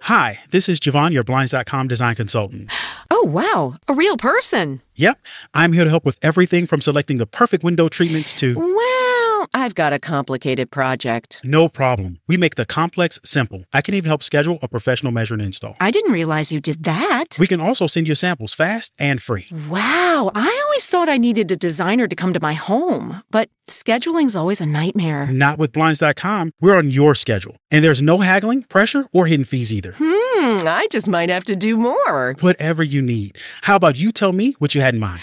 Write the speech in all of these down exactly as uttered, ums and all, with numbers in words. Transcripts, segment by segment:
Hi, this is Javon, your Blinds dot com design consultant. Oh, wow. A real person. Yep. I'm here to help with everything from selecting the perfect window treatments to... Well, I've got a complicated project. No problem. We make the complex simple. I can even help schedule a professional measure and install. I didn't realize you did that. We can also send you samples fast and free. Wow. I always thought I needed a designer to come to my home, but scheduling's always a nightmare. Not with Blinds dot com. We're on your schedule. And there's no haggling, pressure, or hidden fees either. Hmm, I just might have to do more. Whatever you need. How about you tell me what you had in mind?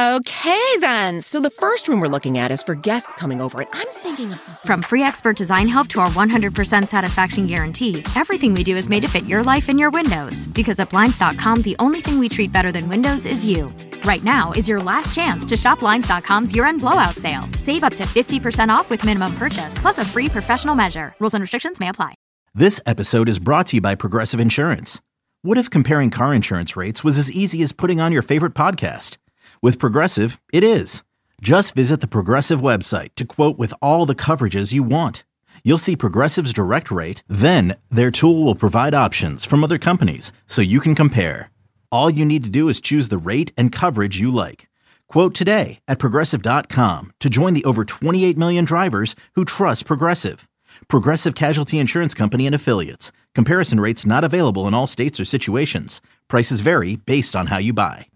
Okay, then. So the first room we're looking at is for guests coming over, and I'm thinking of something... From free expert design help to our one hundred percent satisfaction guarantee, everything we do is made to fit your life and your windows. Because at Blinds dot com, the only thing we treat better than windows is you. Right now is your last chance to shop Blinds dot com's year-end blowout sale. Save up to fifty percent off with minimum purchase, plus a free professional measure. Rules and restrictions may apply. This episode is brought to you by Progressive Insurance. What if comparing car insurance rates was as easy as putting on your favorite podcast? With Progressive, it is. Just visit the Progressive website to quote with all the coverages you want. You'll see Progressive's direct rate, then their tool will provide options from other companies so you can compare. All you need to do is choose the rate and coverage you like. Quote today at Progressive dot com to join the over twenty-eight million drivers who trust Progressive. Progressive Casualty Insurance Company and Affiliates. Comparison rates not available in all states or situations. Prices vary based on how you buy.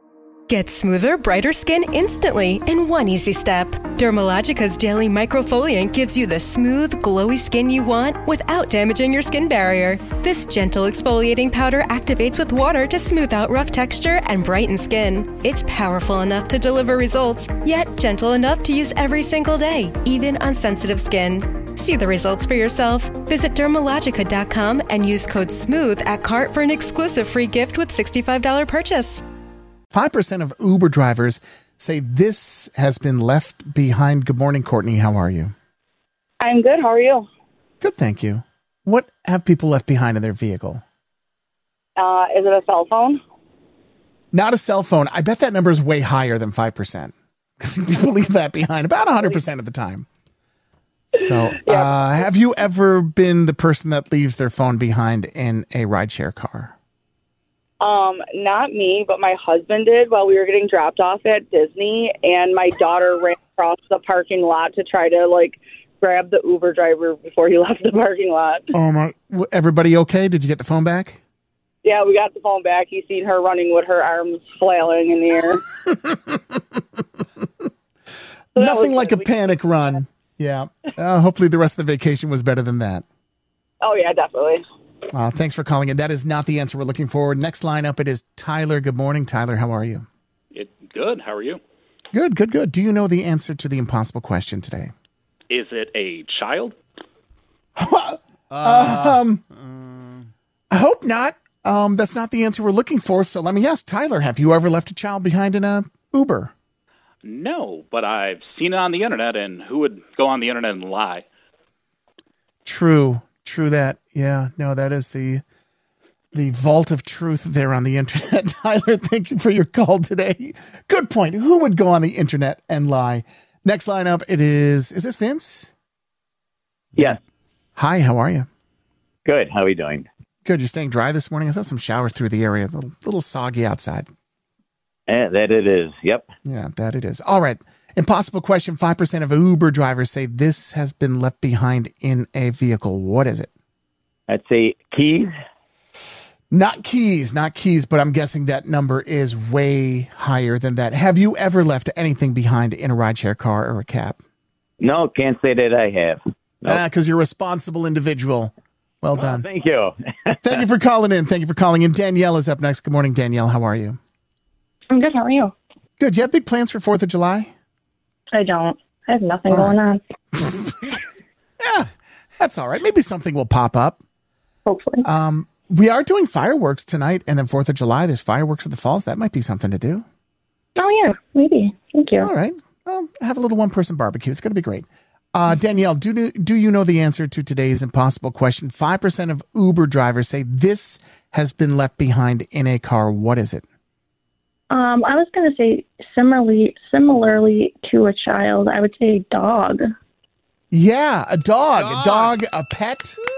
Get smoother, brighter skin instantly in one easy step. Dermalogica's Daily Microfoliant gives you the smooth, glowy skin you want without damaging your skin barrier. This gentle exfoliating powder activates with water to smooth out rough texture and brighten skin. It's powerful enough to deliver results, yet gentle enough to use every single day, even on sensitive skin. See the results for yourself. Visit Dermalogica dot com and use code SMOOTH at cart for an exclusive free gift with sixty-five dollars purchase. five percent of Uber drivers say this has been left behind. Good morning, Courtney. How are you? I'm good. How are you? Good, thank you. What have people left behind in their vehicle? Uh, is it a cell phone? Not a cell phone. I bet that number is way higher than five percent. Because people leave that behind about one hundred percent of the time. So yeah. uh, have you ever been the person that leaves their phone behind in a rideshare car? Um, not me, but my husband did while we were getting dropped off at Disney, and my daughter ran across the parking lot to try to, like, grab the Uber driver before he left the parking lot. Oh, my. Everybody okay? Did you get the phone back? Yeah, we got the phone back. You seen her running with her arms flailing in the air. so Nothing like a panic run. Yeah. Uh, hopefully the rest of the vacation was better than that. Oh, yeah, definitely. Uh, thanks for calling in. That is not the answer we're looking for. Next line up, it is Tyler. Good morning, Tyler. How are you? It, good. How are you? Good, good, good. Do you know the answer to the impossible question today? Is it a child? uh, um, uh, I hope not. Um, that's not the answer we're looking for. So let me ask, Tyler, have you ever left a child behind in a Uber? No, but I've seen it on the internet, and who would go on the internet and lie? True. True that. Yeah, no, that is the the vault of truth there on the internet. Tyler, thank you for your call today. Good point. Who would go on the internet and lie? Next lineup, it is, is this Vince? Yes. Hi, how are you? Good. How are you doing? Good. You're staying dry this morning? I saw some showers through the area. A little, little soggy outside. Eh, that it is. Yep. Yeah, that it is. All right. Impossible question. five percent of Uber drivers say this has been left behind in a vehicle. What is it? I'd say keys. Not keys, not keys, but I'm guessing that number is way higher than that. Have you ever left anything behind in a rideshare car or a cab? No, can't say that I have. Nope. Ah, because you're a responsible individual. Well done. Oh, thank you. Thank you for calling in. Thank you for calling in. Danielle is up next. Good morning, Danielle. How are you? I'm good. How are you? Good. You have big plans for fourth of July? I don't. I have nothing all going right. on. Yeah, that's all right. Maybe something will pop up. Hopefully. Um, we are doing fireworks tonight, and then fourth of July, there's fireworks at the falls. That might be something to do. Oh, yeah. Maybe. Thank you. All right. Well, have a little one-person barbecue. It's going to be great. Uh, Danielle, do, do you know the answer to today's impossible question? five percent of Uber drivers say this has been left behind in a car. What is it? Um, I was going to say similarly, similarly to a child, I would say dog. Yeah, a dog. dog. A dog, a pet.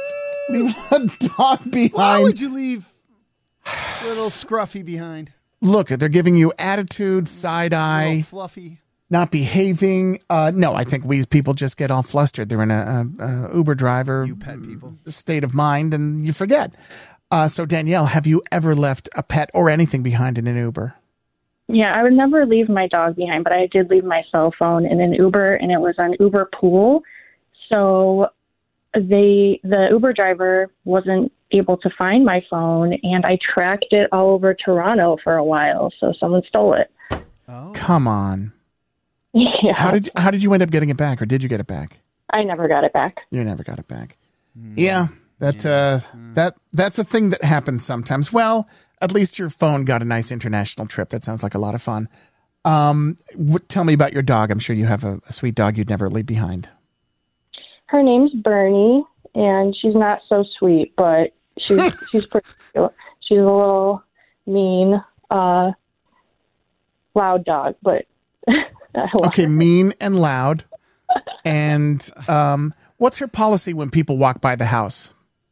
Leave a dog behind. Why would you leave little Scruffy behind? Look, they're giving you attitude, side eye, Little Fluffy. not behaving. Uh, no, I think we people just get all flustered. They're in a, a, a Uber driver You pet people. state of mind, and you forget. Uh, so, Danielle, have you ever left a pet or anything behind in an Uber? Yeah, I would never leave my dog behind, but I did leave my cell phone in an Uber, and it was on Uber Pool. So they, the Uber driver wasn't able to find my phone, and I tracked it all over Toronto for a while, so someone stole it. Oh. Come on. Yeah. How did how did you end up getting it back, or did you get it back? I never got it back. You never got it back. Mm. Yeah, that yeah. Uh, mm. that that's a thing that happens sometimes. Well, at least your phone got a nice international trip. That sounds like a lot of fun. Um, w- tell me about your dog. I'm sure you have a, a sweet dog you'd never leave behind. Her name's Bernie, and she's not so sweet, but she's she's pretty cute. She's a little mean, uh, loud dog, but okay, her. Mean and loud. And um, what's her policy when people walk by the house?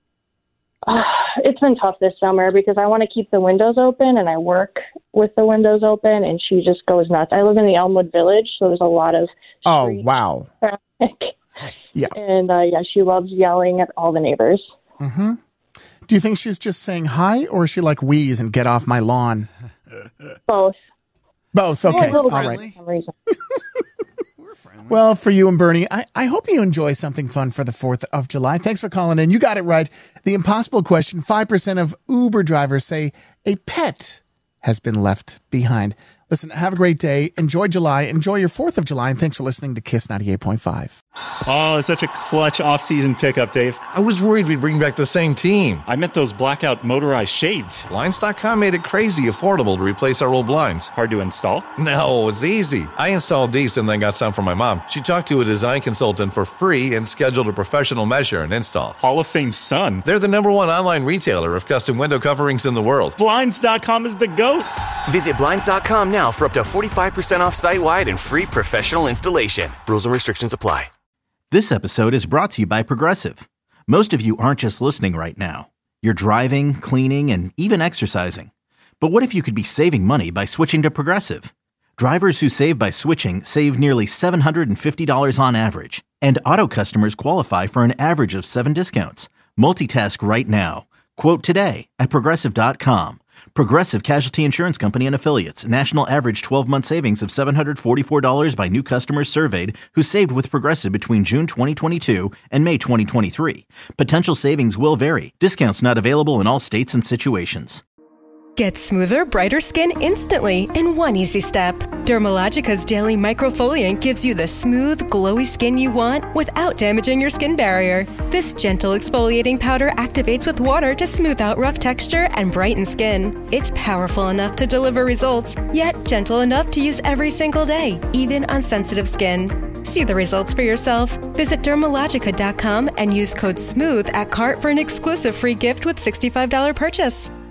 Uh, it's been tough this summer because I want to keep the windows open, and I work with the windows open, and she just goes nuts. I live in the Elmwood Village, so there's a lot of oh wow traffic. Yeah, and uh, yeah, she loves yelling at all the neighbors. Mm-hmm. Do you think she's just saying hi, or is she like wheeze and get off my lawn? Both. Both. Okay. All right. For some reason. Well, for you and Bernie, I, I hope you enjoy something fun for the fourth of July. Thanks for calling in. You got it right. The impossible question, five percent of Uber drivers say a pet has been left behind. Listen, have a great day. Enjoy July. Enjoy your fourth of July. And thanks for listening to Kiss ninety-eight point five. Oh, it's such a clutch off-season pickup, Dave. I was worried we'd bring back the same team. I meant those blackout motorized shades. Blinds dot com made it crazy affordable to replace our old blinds. Hard to install? No, it's easy. I installed these and then got some for my mom. She talked to a design consultant for free and scheduled a professional measure and install. Hall of Fame son. They're the number one online retailer of custom window coverings in the world. Blinds dot com is the GOAT. Visit Blinds dot com now for up to forty-five percent off site-wide and free professional installation. Rules and restrictions apply. This episode is brought to you by Progressive. Most of you aren't just listening right now. You're driving, cleaning, and even exercising. But what if you could be saving money by switching to Progressive? Drivers who save by switching save nearly seven hundred fifty dollars on average. And auto customers qualify for an average of seven discounts. Multitask right now. Quote today at Progressive dot com. Progressive Casualty Insurance Company and Affiliates. National average twelve-month savings of seven hundred forty-four dollars by new customers surveyed who saved with Progressive between June twenty twenty-two and May twenty twenty-three. Potential savings will vary. Discounts not available in all states and situations. Get smoother, brighter skin instantly in one easy step. Dermalogica's Daily Microfoliant gives you the smooth, glowy skin you want without damaging your skin barrier. This gentle exfoliating powder activates with water to smooth out rough texture and brighten skin. It's powerful enough to deliver results, yet gentle enough to use every single day, even on sensitive skin. See the results for yourself. Visit Dermalogica dot com and use code SMOOTH at cart for an exclusive free gift with sixty-five dollars purchase.